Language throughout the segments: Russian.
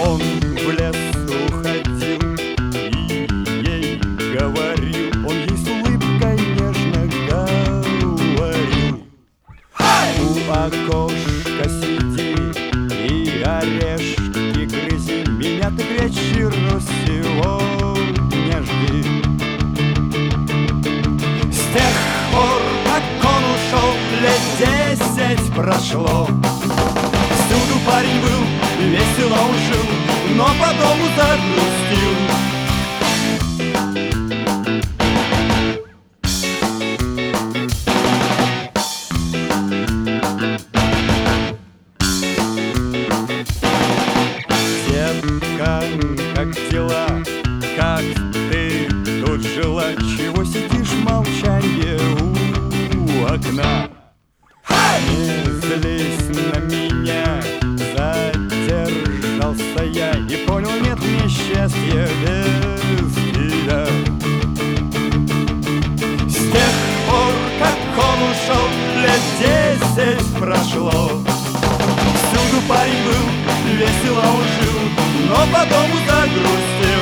Он в лес уходил и ей говорил, он ей с улыбкой нежно говорил: у окошка сиди и орешки грызи, меня ты к вечеру сегодня жди. С тех пор, как он ушел, лет 10 прошло. Всюду парень был, весело он жил, но по дому загрустил. Детка, как дела? Как ты тут жила? Чего сидишь в молчанье у окна? Не злись на меня, задержался я и понял, нет мне счастья без тебя. С тех пор, как он ушел, лет 10 прошло. Всюду парень был, весело он жил, но по дому загрустил.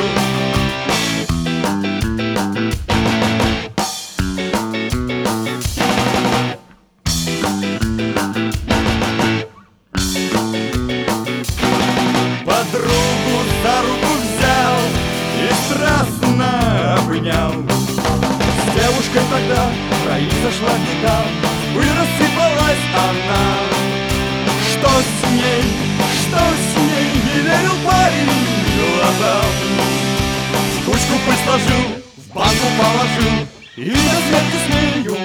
Подругу за руку взял и страстно обнял. С девушкой тогда в них зашла беда, и рассыпалась она. Что с ней, не верил парень глазам. В кучку пыль сложил, в банку положил и до смерти с нею